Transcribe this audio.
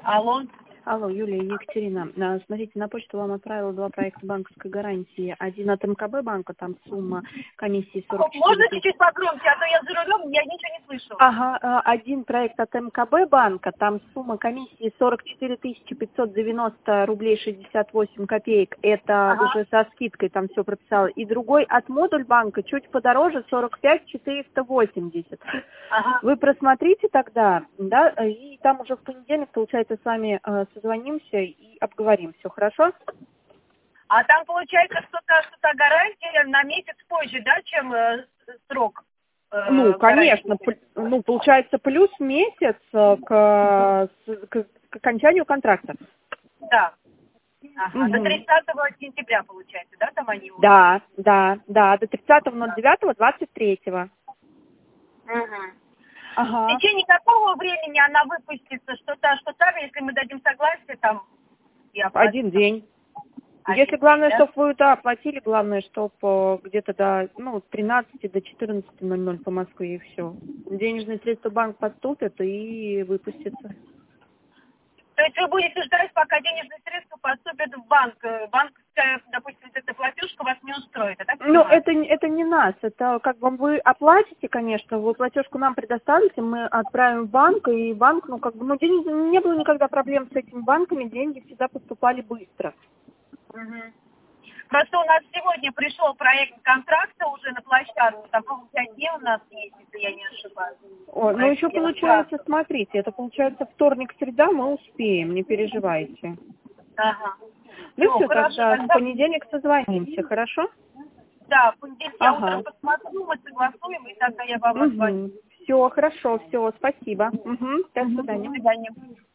Алло. Алло, Юлия, Екатерина. Смотрите, на почту вам отправила два проекта банковской гарантии. Один от МКБ банка, там сумма комиссии 44 Можно тысячи. чуть-чуть погромче, а то я за рулем, я ничего не слышу. Ага, один проект от МКБ банка, там сумма комиссии 44 590 рублей 68 копеек. Это уже со скидкой там все прописала. И другой от Модуль банка чуть подороже 45 480. Вы просмотрите тогда, да, и там уже в понедельник, получается, с вами созвонимся и обговорим все, хорошо? А там получается что-то гарантия на месяц позже, да, чем срок? Ну, конечно, ну, получается, плюс месяц к окончанию контракта. Да. Ага. До 30 сентября, получается, да, там они уже? Да, до 30.09.23. Угу. Ага. В течение какого времени она выпустится? Что-то, если мы дадим согласие, там... Один день. Если главное, чтобы вы оплатили, главное, чтобы где-то до 13 до 14:00 по Москве, и все. Денежные средства в банк поступят и выпустятся. То есть вы будете ждать, пока денежные средства поступят в банк. Банковская, допустим, эта платежка вас не устроит, а так? Ну, это не нас, это как бы вы оплатите, конечно, вы платежку нам предоставите, мы отправим в банк, и банк, не было никогда проблем с этими банками, деньги всегда поступали быстро. Просто у нас сегодня пришел проект контракта уже на площадку, там, по-моему, 5 дней у нас есть, если я не ошибаюсь. Ну, еще получается, смотрите, это получается вторник, среда, мы успеем, не переживайте. Ага. Ну все, тогда в понедельник созвонимся, хорошо? Да, в понедельник я утром посмотрю, мы согласуем, и тогда я вам отзвоню. Все, хорошо, все, спасибо. До свидания. До свидания.